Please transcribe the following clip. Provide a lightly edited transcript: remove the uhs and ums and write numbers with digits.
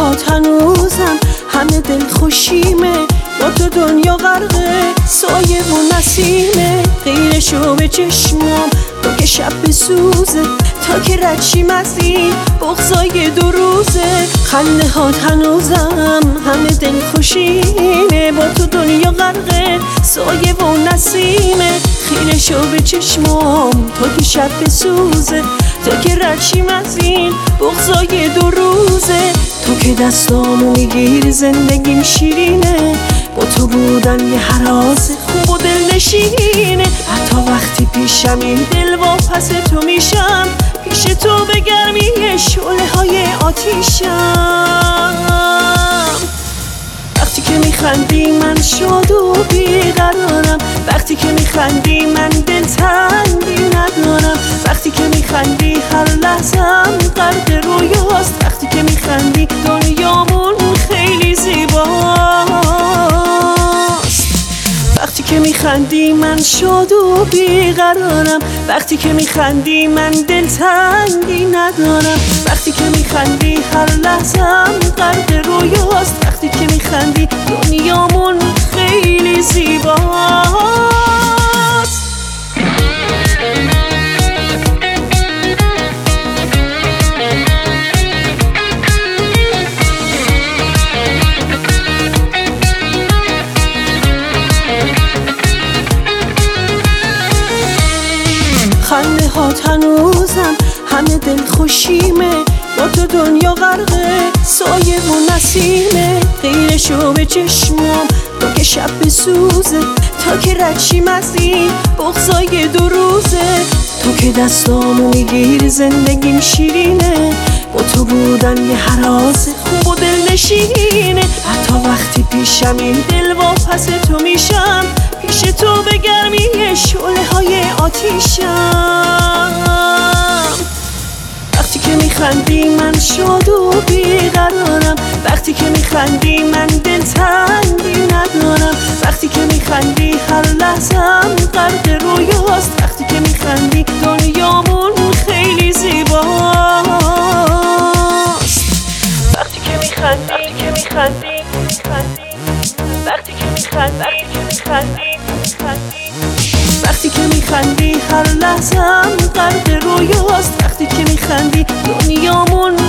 هات هنوزم همه دل خوشیمه، با تو دنیا غرقه سایه و نسیمه. غیر شو به چشمام تو که شب بسوزه، تا که رد شیم از این بغضای 2 روزه. خنده هات هنوزم همه دل خوشیمه، با تو دنیا غرقه سایه و نسیمه. خیره شو به چشمام تا که شب بسوزه، تا که رد شیم از این بغضای 2 روزه. تو که دستامو میگیر زندگیم شیرینه، با تو بودن یه هراس خوب و دلنشینه. حتی وقتی پیشم این دل واپس تو میشم، پیش تو به گرمی شعله های آتیشم. وقتی که میخندی من شاد و بیقرارم، وقتی که میخندی من دلتنگی ندارم. وقتی که میخندی هر لحظم غرق رویاست، وقتی که میخندی دنیامون خیلی زیباست. وقتی که میخندی من شاد و بیقرارم، وقتی که میخندی من دلتنگی ندارم. وقتی که میخندی هر لحظم غرق رویاست، وقتی که میخندی دنیامون خیلی زیباست. خنده هات هنوزم همه دل خوشیمه، با تو دنیا غرقه سایه و نسیمه. غیر شو به چشمام تو که شب بسوزه، تا که رد شیم از این بغضای 2 روزه. تو که دستامو میگیر زندگیم شیرینه، با تو بودن یه هراس خوب و دلنشینه. حتی وقتی پیشم این دل واپس تو میشم، پیش تو به گرمی شعله های آتیشم. وقتی که میخندی من شاد و بیقرارم، وقتی که میخندی من دلتنگی ندارم. وقتی که میخندی هر لحظم غرق رویاست، وقتی که میخندی دنیامون خیلی زیباست. وقتی که میخندی وقتی که میخندی وقتی که میخندی هر لحظم غرق رویاست، وقتی که میخندی دنیامون